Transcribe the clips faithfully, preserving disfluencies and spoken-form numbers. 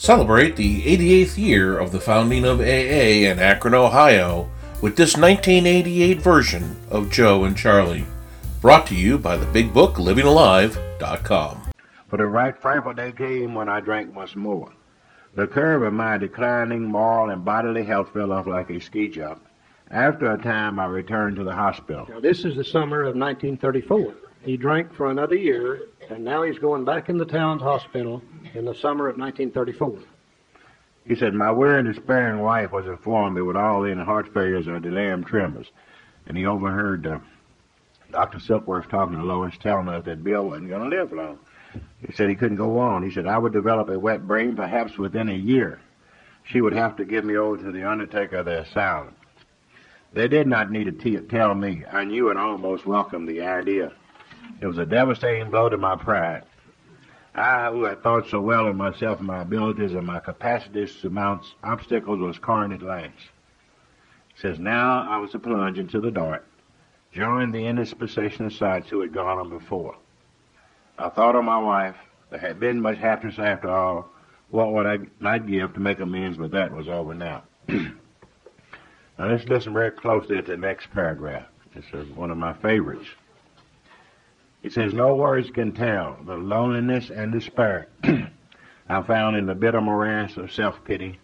Celebrate the eighty-eighth year of the founding of A A in Akron, Ohio, with this nineteen eighty-eight version of Joe and Charlie. Brought to you by the Big Book Living Alive dot com. For the right frightful day came when I drank once more. The curve of my declining moral and bodily health fell off like a ski jump. After a time, I returned to the hospital. Now, this is the summer of nineteen thirty-four. He drank for another year, and now he's going back in the town's hospital in the summer of nineteen thirty-four. He said, my weary and despairing wife was informed they were all in heart failures or delirium tremors. And he overheard uh, Doctor Silkworth talking to Lois, telling us that Bill wasn't going to live long. He said he couldn't go on. He said, I would develop a wet brain perhaps within a year. She would have to give me over to the undertaker of the asylum. They did not need to t- tell me. I knew and almost welcomed the idea. It was a devastating blow to my pride. I, who had thought so well of myself and my abilities and my capacities to surmount obstacles, was cornered at last. He says, now I was to plunge into the dark, join the indispensation of sights who had gone on before. I thought of my wife. There had been much happiness after all. What would I might give to make amends, but that was over now. Now let's listen very closely to the next paragraph. This is one of my favorites. It says, no words can tell the loneliness and despair I found in the bitter morass of self-pity.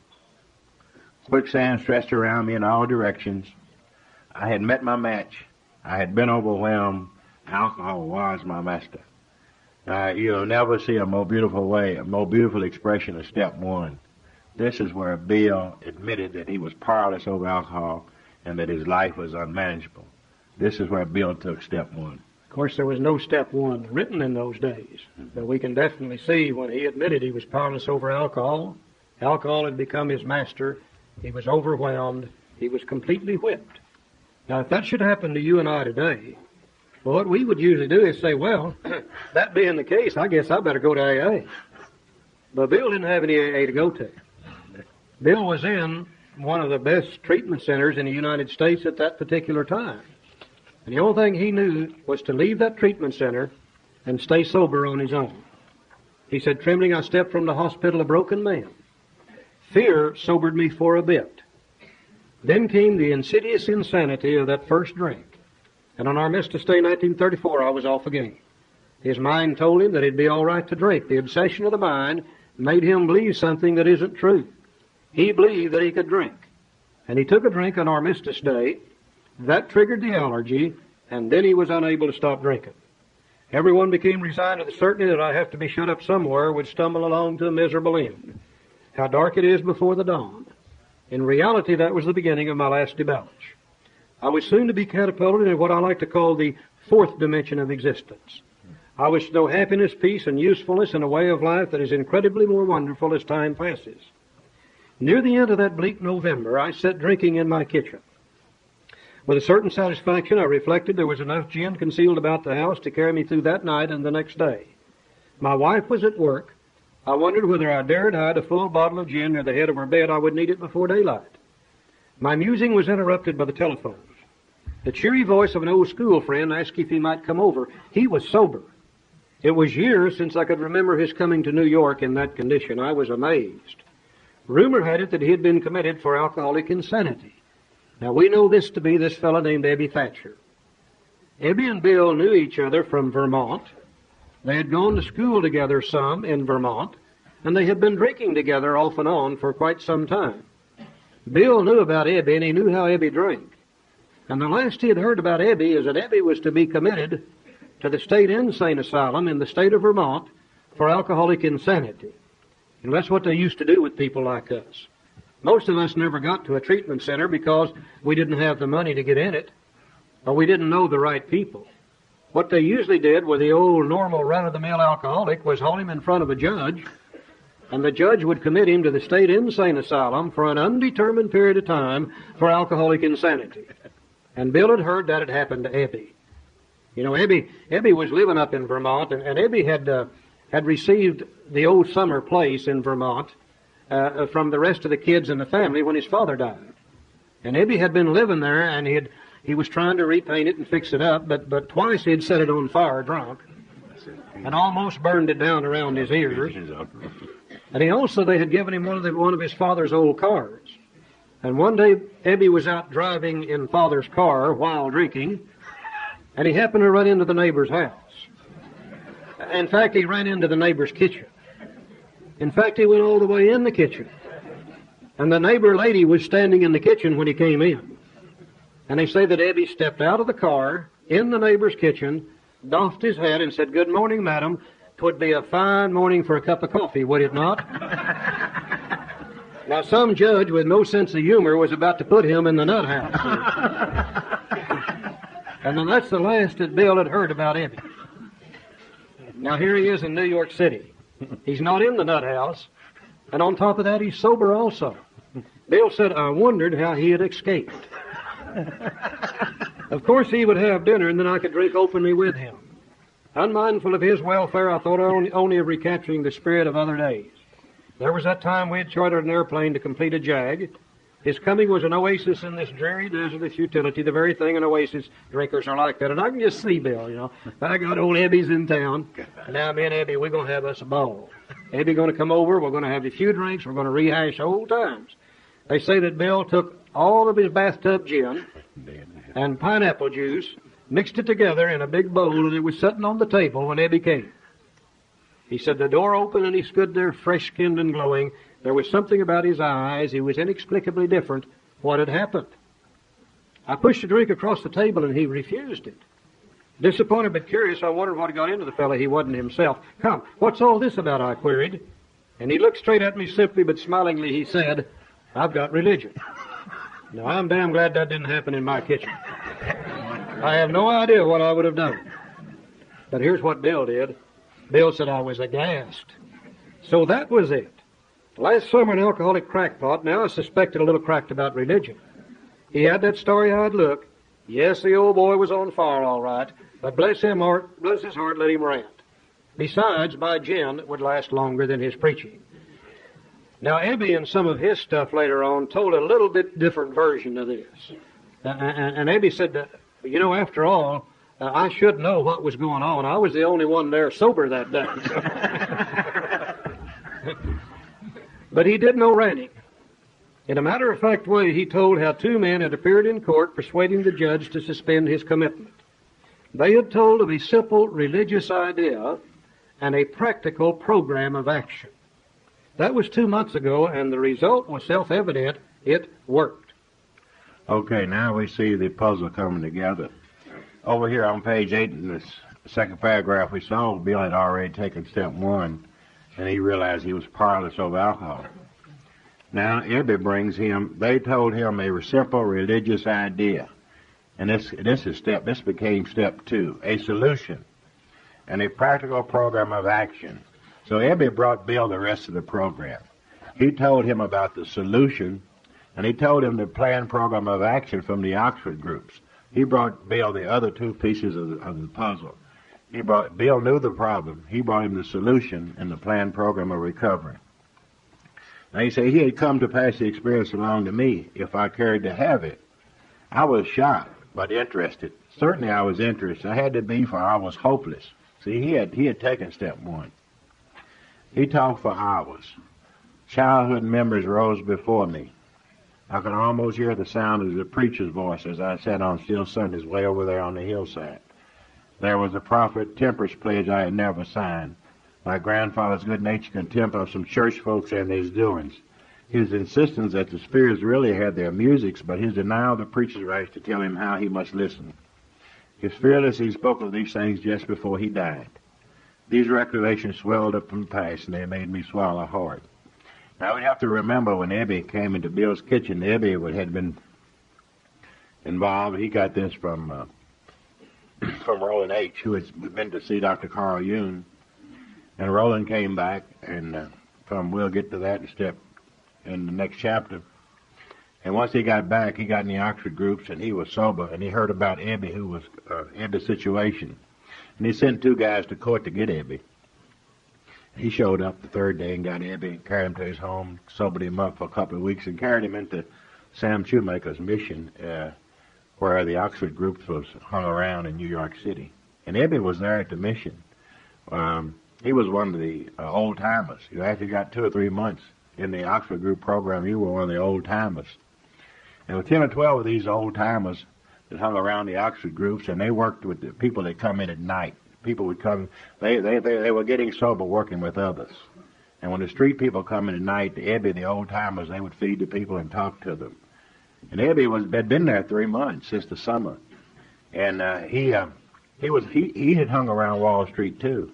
Quicksand stretched around me in all directions. I had met my match. I had been overwhelmed. Alcohol was my master. Uh, you'll never see a more beautiful way, a more beautiful expression of step one. This is where Bill admitted that he was powerless over alcohol and that his life was unmanageable. This is where Bill took step one. Of course, there was no step one written in those days, but we can definitely see when he admitted he was powerless over alcohol. Alcohol had become his master. He was overwhelmed. He was completely whipped. Now, if that should happen to you and I today, well, what we would usually do is say, well, that being the case, I guess I better go to A A. But Bill didn't have any A A to go to. Bill was in one of the best treatment centers in the United States at that particular time. And the only thing he knew was to leave that treatment center and stay sober on his own. He said, trembling, I stepped from the hospital a broken man. Fear sobered me for a bit. Then came the insidious insanity of that first drink. And on our Armistice Day nineteen thirty-four, I was off again. His mind told him that it'd be all right to drink. The obsession of the mind made him believe something that isn't true. He believed that he could drink. And he took a drink on Armistice Day. That triggered the allergy, and then he was unable to stop drinking. Everyone became resigned to the certainty that I have to be shut up somewhere, would stumble along to a miserable end. How dark it is before the dawn. In reality, that was the beginning of my last debauch. I was soon to be catapulted into what I like to call the fourth dimension of existence. I was to know happiness, peace, and usefulness in a way of life that is incredibly more wonderful as time passes. Near the end of that bleak November, I sat drinking in my kitchen. With a certain satisfaction, I reflected there was enough gin concealed about the house to carry me through that night and the next day. My wife was at work. I wondered whether I dared hide a full bottle of gin near the head of her bed. I would need it before daylight. My musing was interrupted by the telephone. The cheery voice of an old school friend asked if he might come over. He was sober. It was years since I could remember his coming to New York in that condition. I was amazed. Rumor had it that he had been committed for alcoholic insanity. Now, we know this to be this fellow named Ebby Thatcher. Ebby and Bill knew each other from Vermont. They had gone to school together some in Vermont, and they had been drinking together off and on for quite some time. Bill knew about Ebby, and he knew how Ebby drank. And the last he had heard about Ebby is that Ebby was to be committed to the state insane asylum in the state of Vermont for alcoholic insanity. And that's what they used to do with people like us. Most of us never got to a treatment center because we didn't have the money to get in it, or we didn't know the right people. What they usually did with the old normal run-of-the-mill alcoholic was haul him in front of a judge, and the judge would commit him to the state insane asylum for an undetermined period of time for alcoholic insanity. And Bill had heard that had happened to Ebby. You know, Ebby, Ebby was living up in Vermont, and, and Ebby had uh, had received the old summer place in Vermont uh, from the rest of the kids in the family when his father died. And Ebby had been living there, and he had, he was trying to repaint it and fix it up, but, but twice he had set it on fire drunk and almost burned it down around his ears. And he also, they had given him one of, the, one of his father's old cars. And one day, Ebby was out driving in Father's car while drinking, and he happened to run into the neighbor's house. In fact, he ran into the neighbor's kitchen. In fact, he went all the way in the kitchen. And the neighbor lady was standing in the kitchen when he came in. And they say that Ebby stepped out of the car in the neighbor's kitchen, doffed his hat, and said, "Good morning, madam. 'Twould be a fine morning for a cup of coffee, would it not?" Now, some judge with no sense of humor was about to put him in the nut house. And then that's the last that Bill had heard about Ebby. Now, here he is in New York City. He's not in the nut house. And on top of that, he's sober also. Bill said, "I wondered how he had escaped." Of course, he would have dinner, and then I could drink openly with him. Unmindful of his welfare, I thought only, only of recapturing the spirit of other days. There was that time we had chartered an airplane to complete a jag. His coming was an oasis in this dreary desert of futility, the very thing an oasis drinkers are like that. And I can just see Bill, you know. I got old Ebby's in town. And now me and Ebby, we're going to have us a ball. Ebby going to come over. We're going to have a few drinks. We're going to rehash old times. They say that Bill took all of his bathtub gin and pineapple juice, mixed it together in a big bowl, and it was sitting on the table when Ebby came. He said the door opened and he stood there fresh-skinned and glowing. There was something about his eyes. He was inexplicably different. What had happened? I pushed a drink across the table and he refused it. Disappointed but curious, I wondered what had got into the fellow. He wasn't himself. "Come, what's all this about?" I queried. And he looked straight at me simply but smilingly. He said, "I've got religion." Now, I'm damn glad that didn't happen in my kitchen. I have no idea what I would have done. But here's what Bill did. Bill said I was aghast. So that was it. Last summer, an alcoholic crackpot. Now I suspected a little cracked about religion. He had that starry-eyed look. Yes, the old boy was on fire, all right. But bless him heart, bless his heart, let him rant. Besides, my gin would last longer than his preaching. Now, Ebby and some of his stuff later on told a little bit different version of this. Uh, and, and Ebby said, that, you know, after all, uh, I should know what was going on. I was the only one there sober that day. But he did no ranting. In a matter-of-fact way, he told how two men had appeared in court persuading the judge to suspend his commitment. They had told of a simple religious idea and a practical program of action. That was two months ago, and the result was self-evident. It worked. Okay, now we see the puzzle coming together. Over here on page eight in this second paragraph, we saw Bill had already taken step one, and he realized he was powerless over alcohol. Now, Ebby brings him, they told him a simple religious idea. And this, this is step, this became step two, a solution and a practical program of action. So Ebby brought Bill the rest of the program. He told him about the solution, and he told him the planned program of action from the Oxford groups. He brought Bill the other two pieces of the, of the puzzle. He brought, Bill knew the problem. He brought him the solution and the planned program of recovery. Now he said he had come to pass the experience along to me if I cared to have it. I was shocked, but interested. Certainly I was interested. I had to be, for I was hopeless. See, he had he had taken step one. He talked for hours. Childhood memories rose before me. I could almost hear the sound of the preacher's voice as I sat on still Sundays way over there on the hillside. There was a proffered temperance pledge I had never signed. My grandfather's good-natured contempt of some church folks and his doings. His insistence that the spirits really had their musics, but his denial of the preacher's rights to tell him how he must listen. His fearlessly spoke of these things just before he died. These recollections swelled up from the past, and they made me swallow hard. Now, we'd have to remember when Ebby came into Bill's kitchen, Ebby had been involved. He got this from uh, from Roland H., who had been to see Doctor Carl Jung. And Roland came back, and uh, from we'll get to that in step in the next chapter. And once he got back, he got in the Oxford groups, and he was sober, and he heard about Ebby, who was uh, Ebby's situation. And he sent two guys to court to get Ebby. He showed up the third day and got Ebby and carried him to his home, sobered him up for a couple of weeks, and carried him into Sam Shoemaker's mission, uh, where the Oxford groups was hung around in New York City. And Ebby was there at the mission. Um, he was one of the uh, old timers. You actually got two or three months in the Oxford Group program. You were one of the old timers. There were ten or twelve of these old timers that hung around the Oxford groups, and they worked with the people that come in at night. People would come, they, they, they, they were getting sober working with others. And when the street people come in at night, the Ebby, the old timers, they would feed the people and talk to them. And Ebby was had been there three months since the summer, and uh, he uh, he was he, he had hung around Wall Street too.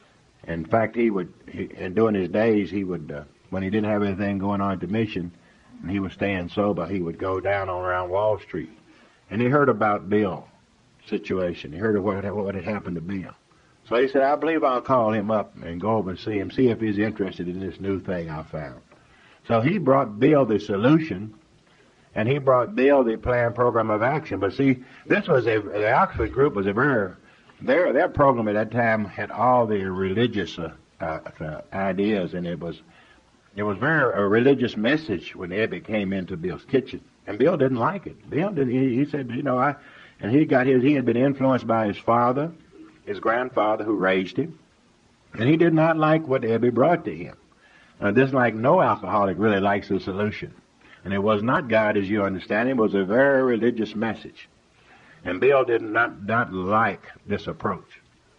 In fact, he would he, and during his days he would uh, when he didn't have anything going on at the mission, and he was staying sober, he would go down on around Wall Street, and he heard about Bill's situation. He heard of what what had happened to Bill. So he said, I believe I'll call him up and go over and see him, see if he's interested in this new thing I found. So he brought Bill the solution, and he brought Bill the planned program of action. But see, this was a, the Oxford group was a very, their, their program at that time had all the religious uh, uh, uh, ideas, and it was, it was very a religious message when Ebby came into Bill's kitchen. And Bill didn't like it. Bill didn't, he, he said, you know, I, and he got his, he had been influenced by his father, his grandfather who raised him, and he did not like what Ebby brought to him. Uh, just like no alcoholic really likes the solution. And it was not God as you understand it. It was a very religious message. And Bill did not, not like this approach.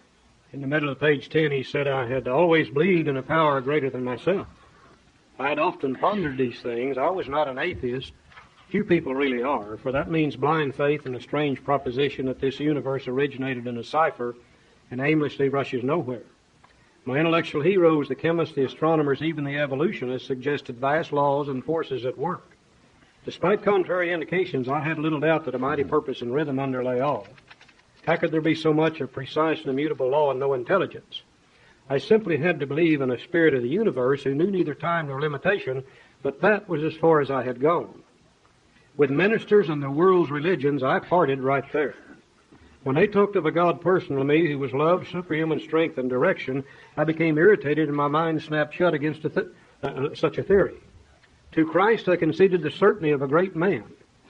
In the middle of page ten, he said, I had always believed in a power greater than myself. I had often pondered these things. I was not an atheist. Few people really are, for that means blind faith in a strange proposition that this universe originated in a cipher and aimlessly rushes nowhere. My intellectual heroes, the chemists, the astronomers, even the evolutionists, suggested vast laws and forces at work. Despite contrary indications, I had little doubt that a mighty purpose and rhythm underlay all. How could there be so much of precise and immutable law and no intelligence? I simply had to believe in a spirit of the universe who knew neither time nor limitation, but that was as far as I had gone. With ministers and the world's religions, I parted right there. When they talked of a God personal to me who was love, superhuman strength, and direction, I became irritated and my mind snapped shut against a th- uh, such a theory. To Christ I conceded the certainty of a great man,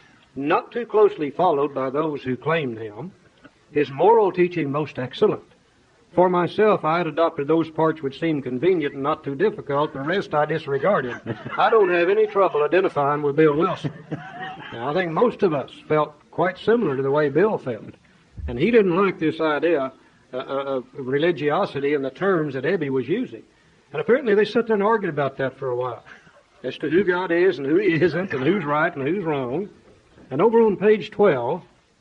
not too closely followed by those who claimed him, his moral teaching most excellent. For myself, I had adopted those parts which seemed convenient and not too difficult. The rest I disregarded. I don't have any trouble identifying with Bill Wilson. Now, I think most of us felt quite similar to the way Bill felt. And he didn't like this idea uh, of religiosity and the terms that Ebby was using. And apparently they sat there and argued about that for a while, as to who God is and who he isn't and who's right and who's wrong. And over on page twelve,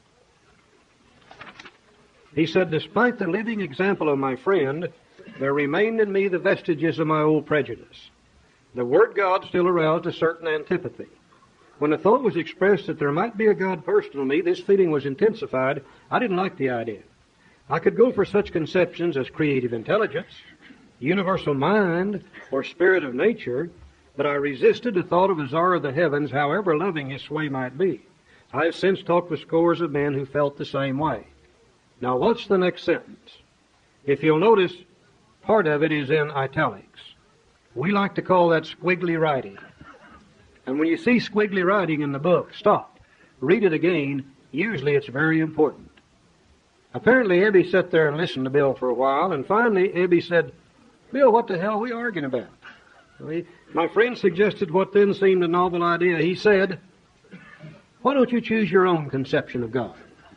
he said, despite the living example of my friend, there remained in me the vestiges of my old prejudice. The word God still aroused a certain antipathy. When the thought was expressed that there might be a God personal to me, this feeling was intensified. I didn't like the idea. I could go for such conceptions as creative intelligence, universal mind, or spirit of nature, but I resisted the thought of a czar of the heavens, however loving his sway might be. I have since talked with scores of men who felt the same way. Now, what's the next sentence? If you'll notice, part of it is in italics. We like to call that squiggly writing. And when you see squiggly writing in the book, stop. Read it again. Usually it's very important. Apparently, Ebby sat there and listened to Bill for a while, and finally Ebby said, Bill, what the hell are we arguing about? He, my friend suggested what then seemed a novel idea. He said, why don't you choose your own conception of God?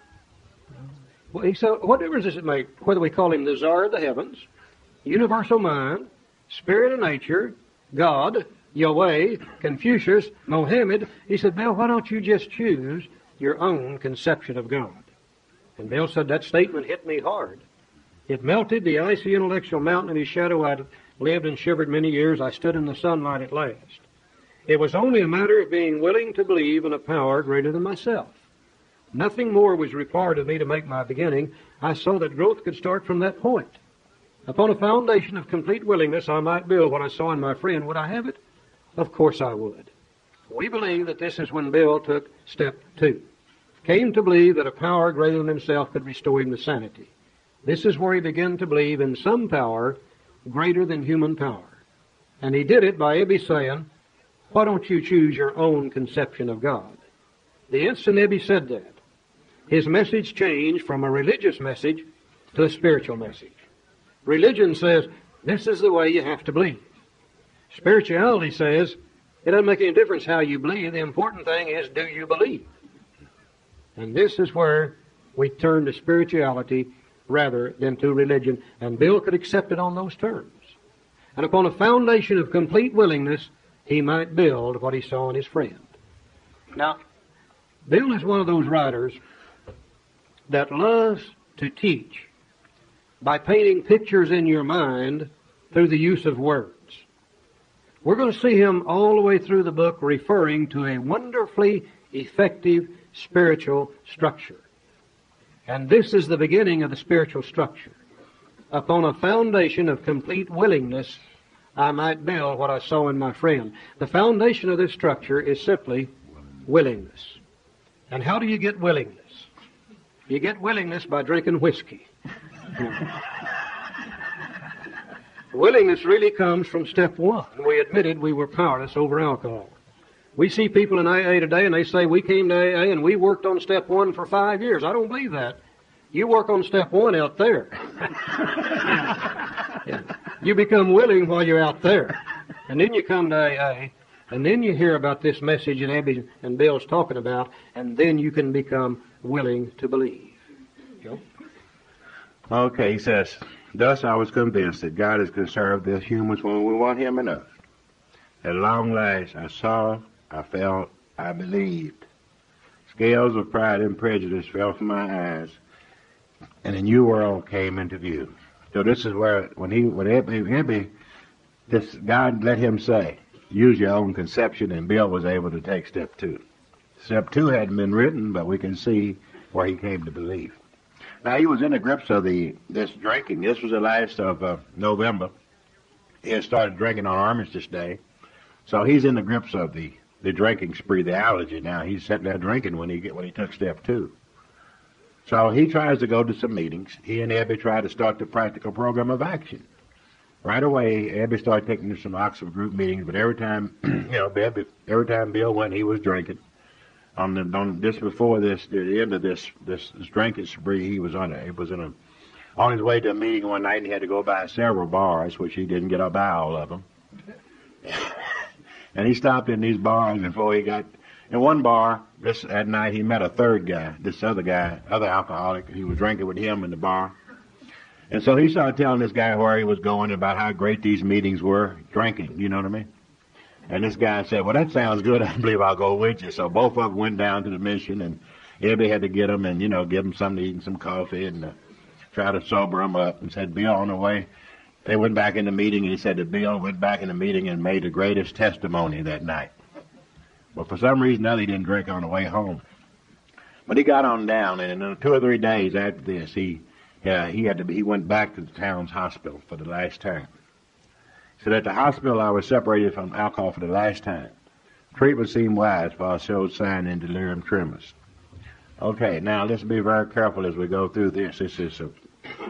Well, he said, what difference does it make whether we call him the czar of the heavens, universal mind, spirit of nature, God, Yahweh, Confucius, Mohammed? He said, Bill, why don't you just choose your own conception of God? And Bill said, that statement hit me hard. It melted the icy intellectual mountain of his shadow. I'd lived and shivered many years. I stood in the sunlight at last. It was only a matter of being willing to believe in a power greater than myself. Nothing more was required of me to make my beginning. I saw that growth could start from that point. Upon a foundation of complete willingness, I might build what I saw in my friend. Would I have it? Of course I would. We believe that this is when Bill took step two. Came to believe that a power greater than himself could restore him to sanity. This is where he began to believe in some power greater than human power. And he did it by Ebby saying, why don't you choose your own conception of God? The instant Ebby said that, his message changed from a religious message to a spiritual message. Religion says, This is the way you have to believe. Spirituality says it doesn't make any difference how you believe. The important thing is, do you believe? And this is where we turn to spirituality rather than to religion. And Bill could accept it on those terms. And upon a foundation of complete willingness, he might build what he saw in his friend. Now, Bill is one of those writers that loves to teach by painting pictures in your mind through the use of words. We're going to see him all the way through the book referring to a wonderfully effective spiritual structure. And this is the beginning of the spiritual structure. Upon a foundation of complete willingness, I might build what I saw in my friend. The foundation of this structure is simply willingness. And how do you get willingness? You get willingness by drinking whiskey. Willingness really comes from step one. We admitted we were powerless over alcohol. We see people in A A today and they say, we came to A A and we worked on step one for five years. I don't believe that. You work on step one out there. Yeah. You become willing while you're out there. And then you come to A A, and then you hear about this message that Abby and Bill's talking about, and then you can become willing to believe. Joe? Okay, he says, thus I was convinced that God has conserved us humans when we want Him enough. At long last I saw, I felt, I believed. Scales of pride and prejudice fell from my eyes, and a new world came into view. So this is where, when he, when Ebby, Ebby, this God let him say, use your own conception, and Bill was able to take step two. Step two hadn't been written, but we can see where he came to believe. Now, he was in the grips of the this drinking. This was the last of uh, November. He had started drinking on Armistice Day. So he's in the grips of the, the drinking spree, the allergy. Now, he's sitting there drinking when he get when he took step two. So he tries to go to some meetings. He and Ebby try to start the practical program of action. Right away, Ebby started taking to some Oxford group meetings, but every time, you know, Ebby, every time Bill went, he was drinking. On the on this before this, the end of this this, this drinking spree, he was on a, it was in a on his way to a meeting one night, and he had to go by several bars, which he didn't get up by all of them. And he stopped in these bars before he got in one bar. This at night, he met a third guy, this other guy, other alcoholic. He was drinking with him in the bar. And so he started telling this guy where he was going, about how great these meetings were, drinking, you know what I mean? And this guy said, well, that sounds good. I believe I'll go with you. So both of them went down to the mission, and everybody had to get them and, you know, give them something to eat and some coffee and uh, try to sober them up, and said, Bill, on the way. They went back in the meeting, and he said that Bill went back in the meeting and made the greatest testimony that night. But for some reason, now he didn't drink on the way home. But he got on down, and in two or three days after this, he uh, he had to be, he went back to the town's hospital for the last time. So at the hospital, I was separated from alcohol for the last time. Treatment seemed wise, for I showed sign in delirium tremens. Okay, now let's be very careful as we go through this. This is a,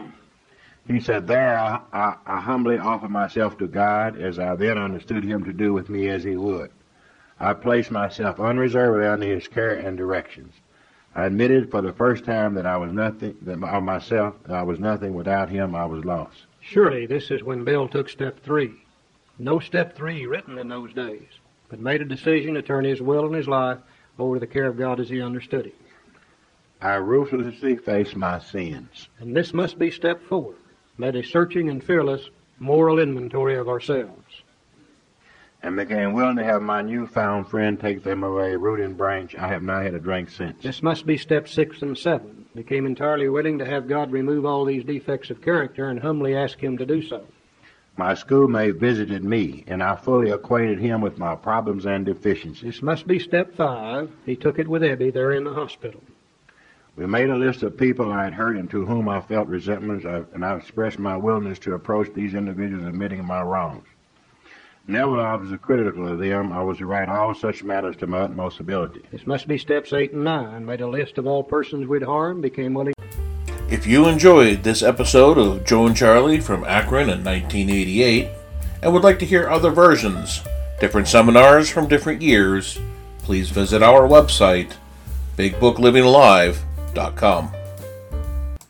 he said, there I, I, I humbly offer myself to God, as I then understood Him to do with me as He would. I placed myself unreservedly under His care and directions. I admitted for the first time that I was nothing, that of myself, I was nothing. Without Him, I was lost. Surely this is when Bill took step three. No step three written in those days, but made a decision to turn his will and his life over to the care of God as he understood it. I ruthlessly face my sins. And this must be step four. Made a searching and fearless moral inventory of ourselves. And became willing to have my newfound friend take them away, root and branch. I have not had a drink since. This must be step six and seven. Became entirely willing to have God remove all these defects of character and humbly ask Him to do so. My schoolmate visited me, and I fully acquainted him with my problems and deficiencies. This must be step five. He took it with Ebby there in the hospital. We made a list of people I had hurt and to whom I felt resentments, and I expressed my willingness to approach these individuals admitting my wrongs. Never I was critical of them. I was to write all such matters to my utmost ability. This must be steps eight and nine. Made a list of all persons we'd harmed, became willing. If you enjoyed this episode of Joe and Charlie from Akron in nineteen eighty-eight and would like to hear other versions, different seminars from different years, please visit our website, big book living alive dot com.